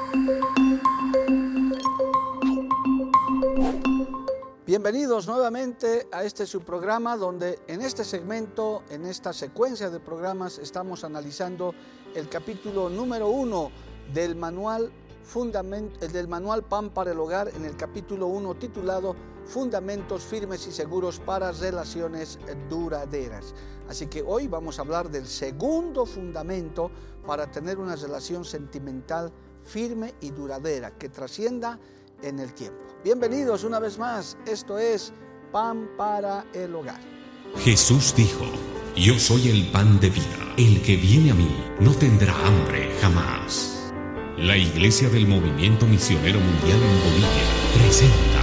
Bienvenidos nuevamente a este su programa, donde en este segmento, en esta secuencia de programas, estamos analizando el capítulo número 1 del manual Pan para el Hogar, en el capítulo 1 titulado Fundamentos firmes y seguros para relaciones duraderas. Así que hoy vamos a hablar del segundo fundamento para tener una relación sentimental firme y duradera que trascienda en el tiempo. Bienvenidos una vez más, esto es Pan para el Hogar. Jesús dijo: yo soy el pan de vida, el que viene a mí no tendrá hambre jamás. La Iglesia del Movimiento Misionero Mundial en Bolivia presenta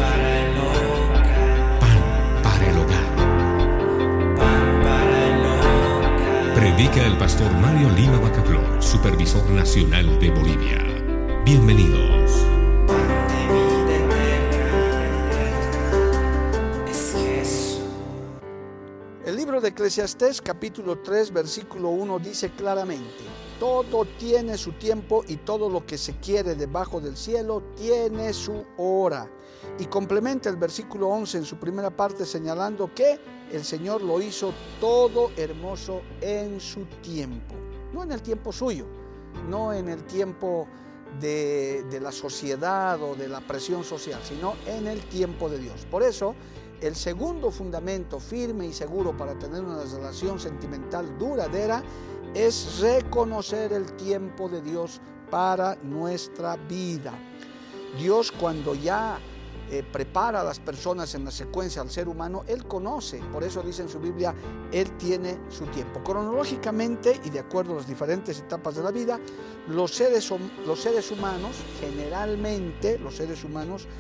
Pan para el Hogar. Pan para el Hogar. Predica el pastor Mario Lima Bacaflor, supervisor nacional de Bolivia. Bienvenidos. El libro de Eclesiastés, capítulo 3, versículo 1, dice claramente: todo tiene su tiempo y todo lo que se quiere debajo del cielo tiene su hora. Y complementa el versículo 11 en su primera parte señalando que el Señor lo hizo todo hermoso en su tiempo. No en el tiempo suyo, no en el tiempo de la sociedad o de la presión social, sino en el tiempo de Dios. Por eso, el segundo fundamento firme y seguro para tener una relación sentimental duradera es reconocer el tiempo de Dios para nuestra vida. Dios, cuando ya prepara a las personas en la secuencia al ser humano, Él conoce, por eso dice en su Biblia, Él tiene su tiempo. Cronológicamente y de acuerdo a las diferentes etapas de la vida, los seres humanos, generalmente los seres humanos,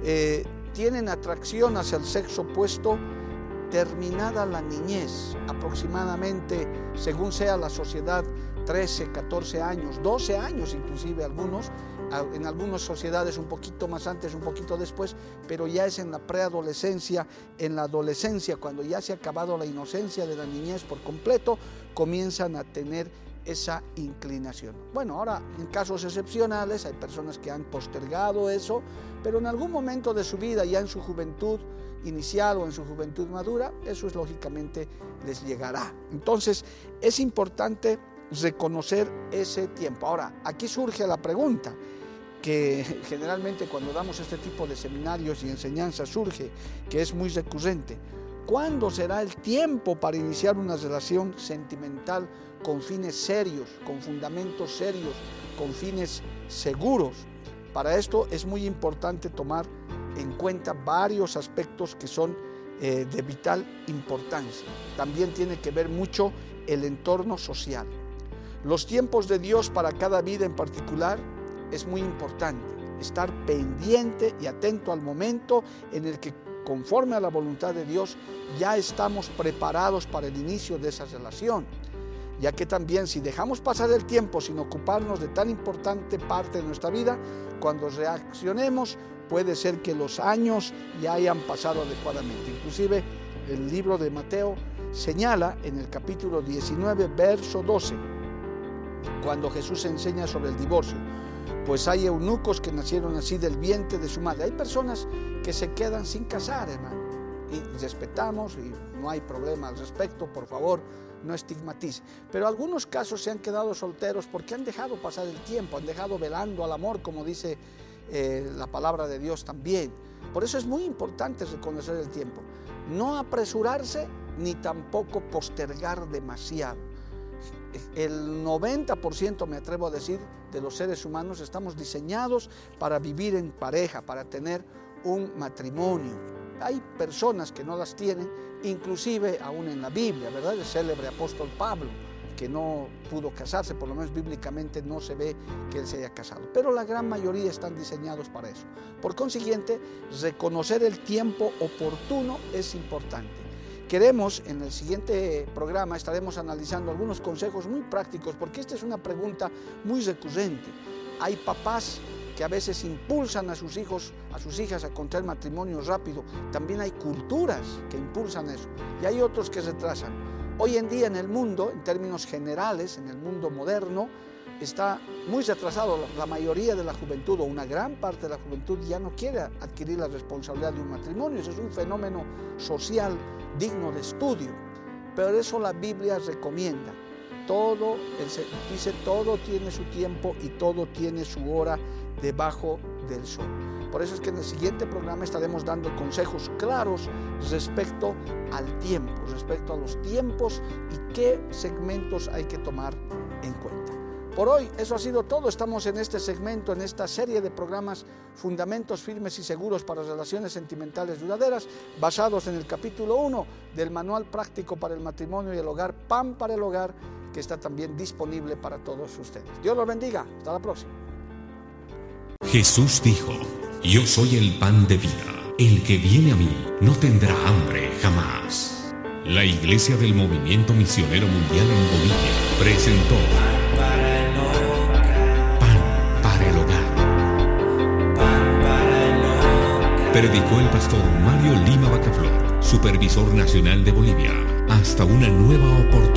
tienen atracción hacia el sexo opuesto terminada la niñez, aproximadamente, según sea la sociedad, 13, 14 años, 12 años inclusive algunos, en algunas sociedades un poquito más antes, un poquito después, pero ya es en la preadolescencia, en la adolescencia, cuando ya se ha acabado la inocencia de la niñez por completo, comienzan a tener esa inclinación. Bueno, ahora en casos excepcionales hay personas que han postergado eso, pero en algún momento de su vida, ya en su juventud inicial o en su juventud madura, eso es lógicamente les llegará. Entonces es importante reconocer ese tiempo. Ahora, aquí surge la pregunta que generalmente cuando damos este tipo de seminarios y enseñanzas surge, que es muy recurrente: ¿cuándo será el tiempo para iniciar una relación sentimental con fines serios, con fundamentos serios, con fines seguros? Para esto es muy importante tomar en cuenta varios aspectos que son de vital importancia. También tiene que ver mucho el entorno social. Los tiempos de Dios para cada vida en particular es muy importante. Estar pendiente y atento al momento en el que, conforme a la voluntad de Dios, ya estamos preparados para el inicio de esa relación. Ya que también, si dejamos pasar el tiempo sin ocuparnos de tan importante parte de nuestra vida, cuando reaccionemos puede ser que los años ya hayan pasado adecuadamente. Inclusive el libro de Mateo señala en el capítulo 19, verso 12, cuando Jesús enseña sobre el divorcio: pues hay eunucos que nacieron así del vientre de su madre. Hay personas que se quedan sin casar, hermano, y respetamos y no hay problema al respecto, por favor, no estigmatice. Pero algunos casos se han quedado solteros porque han dejado pasar el tiempo, han dejado velando al amor, como dice la palabra de Dios también. Por eso es muy importante reconocer el tiempo, no apresurarse ni tampoco postergar demasiado. El 90%, me atrevo a decir, de los seres humanos estamos diseñados para vivir en pareja, para tener un matrimonio. Hay personas que no las tienen, inclusive aún en la Biblia, ¿verdad? El célebre apóstol Pablo, que no pudo casarse, por lo menos bíblicamente no se ve que él se haya casado, pero la gran mayoría están diseñados para eso. Por consiguiente, reconocer el tiempo oportuno es importante. Queremos, en el siguiente programa, estaremos analizando algunos consejos muy prácticos, porque esta es una pregunta muy recurrente. Hay papás que a veces impulsan a sus hijos, a sus hijas a contraer matrimonio rápido. También hay culturas que impulsan eso, y hay otros que retrasan. Hoy en día en el mundo, en términos generales, en el mundo moderno, está muy retrasado. La mayoría de la juventud, o una gran parte de la juventud, ya no quiere adquirir la responsabilidad de un matrimonio. Eso es un fenómeno social digno de estudio. Pero eso la Biblia recomienda. Dice, todo tiene su tiempo y todo tiene su hora debajo del sol. Por eso es que en el siguiente programa estaremos dando consejos claros respecto al tiempo, respecto a los tiempos y qué segmentos hay que tomar en cuenta. Por hoy eso ha sido todo. Estamos en este segmento, en esta serie de programas Fundamentos firmes y seguros para relaciones sentimentales duraderas, basados en el capítulo 1 del Manual Práctico para el Matrimonio y el Hogar, Pan para el Hogar, que está también disponible para todos ustedes. Dios los bendiga. Hasta la próxima. Jesús dijo: yo soy el pan de vida. El que viene a mí no tendrá hambre jamás. La Iglesia del Movimiento Misionero Mundial en Bolivia presentó Pan para el Hogar. Predicó el pastor Mario Lima Bacaflor, supervisor nacional de Bolivia. Hasta una nueva oportunidad.